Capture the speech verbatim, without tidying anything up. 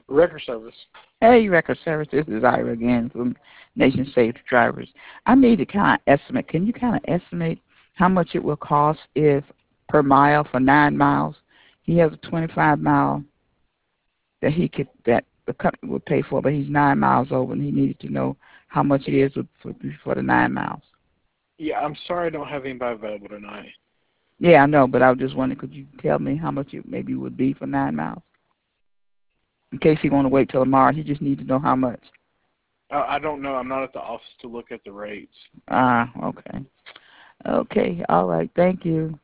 Record service. Hey, Record Service, this is Ira again from Nation Safe Drivers. I need to kind of estimate. Can you kind of estimate how much it will cost if per mile for nine miles? He has a twenty-five mile that he could that the company would pay for, but he's nine miles over, and he needed to know how much it is for, for the nine miles. Yeah, I'm sorry I don't have anybody available tonight. Yeah, I know, but I was just wondering, could you tell me how much it maybe would be for nine miles? In case he want to wait till tomorrow, he just needs to know how much. Uh, I don't know. I'm not at the office to look at the rates. Ah, okay. Okay, all right. Thank you.